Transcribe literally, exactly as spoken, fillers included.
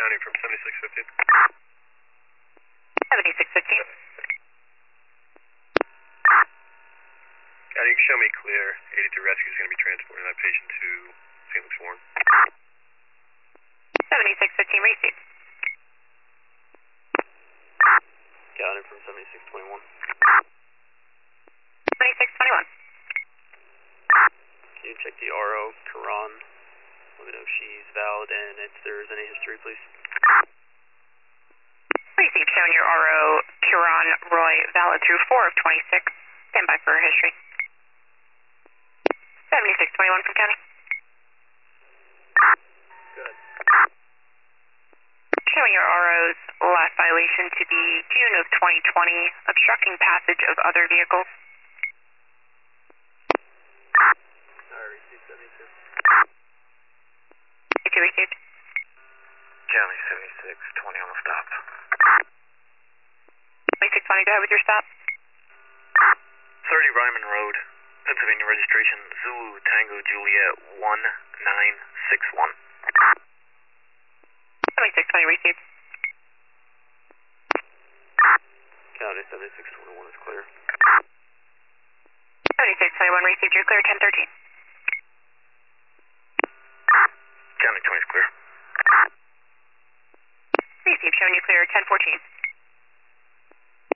County from seventy-six fifteen. seventy-six fifteen. County, you can show me clear. eighty-two Rescue is going to be transporting that patient to Saint Luke's Warren. seventy-six fifteen, receive. Got it from seventy-six twenty-one. seventy-six twenty-one. Can you check the R O, Karan? Let me know if she's valid and if there's any history, please. Receive, showing your R O, Kiran Roy, valid through four of twenty-six. Stand by for her history. seventy-six twenty-one from County. Good. Showing your R O's last violation to be June of twenty twenty, obstructing passage of other vehicles. Alright, received seventy-two. seventy-two received. County seventy-six twenty on the stop. seventy-six twenty, go ahead with your stop. thirty Ryman Road, Pennsylvania registration, Zulu Tango Juliet one nine six one. seventy-six twenty received. County seventy-six twenty-one is clear. seventy-six twenty-one received, you're clear ten thirteen.